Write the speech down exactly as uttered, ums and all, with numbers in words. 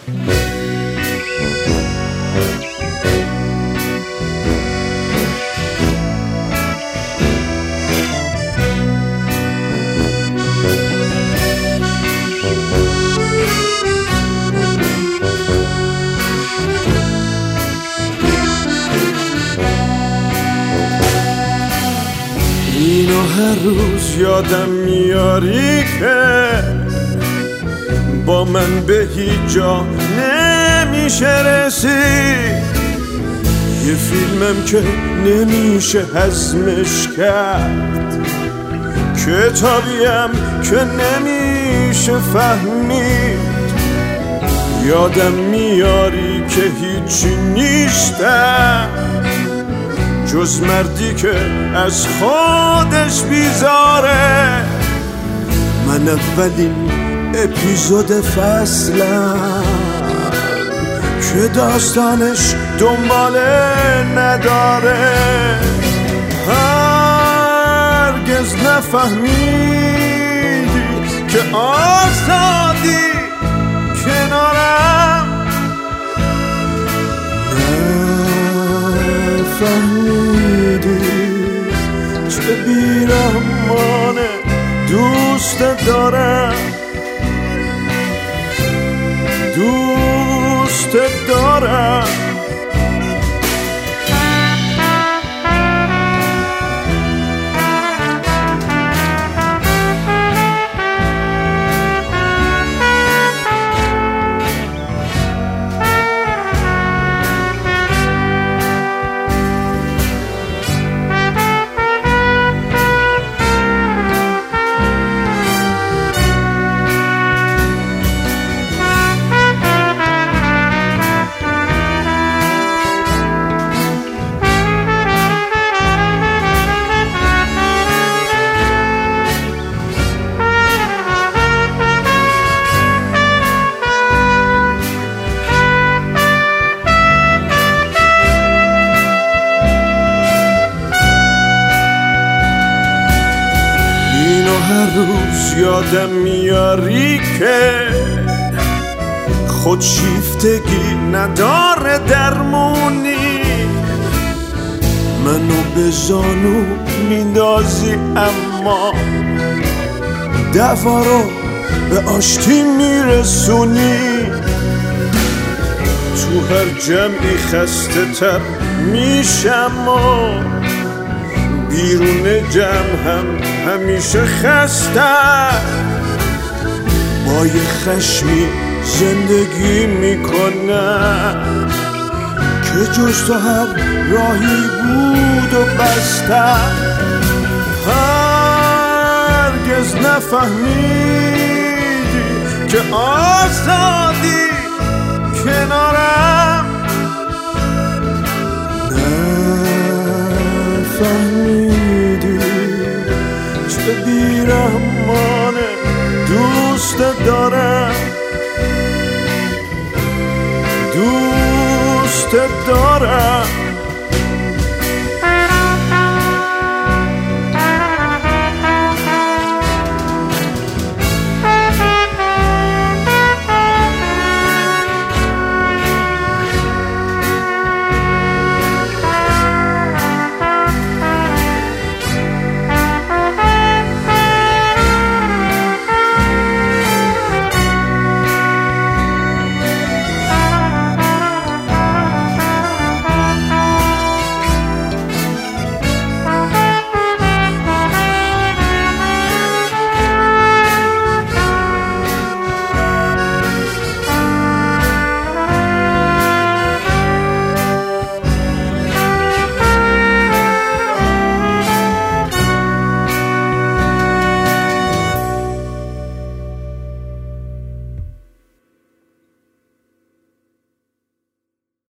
اینو هر روز یادم میاری که با من به هیچ جا نمیشه رسید، یه فیلمم که نمیشه هضمش کرد، کتابیم که نمیشه فهمید. یادم میاری که هیچی نیستم جز مردی که از خودش بیزاره. من اولین اپیزود فصلم که داستانش دنباله نداره. هرگز نفهمیدی که آزادی کنارم، نفهمیدی چه بیرحمانه دوست دارم، دوست دارم. هر روز یادم میاری که خودشیفتگی نداره درمونی، منو به زانو میندازی اما دوا رو به آشتی میرسونی. تو هر جمعی خسته تر میشم و بیرون جمع هم همیشه خسته، با یه خشمی زندگی میکنم که جز تو هر راهی بود و بسته. هرگز نفهمیدی که آزادی کنارم، نفهمیدی چه بیرحمانه دوست دارم، دوست دارم.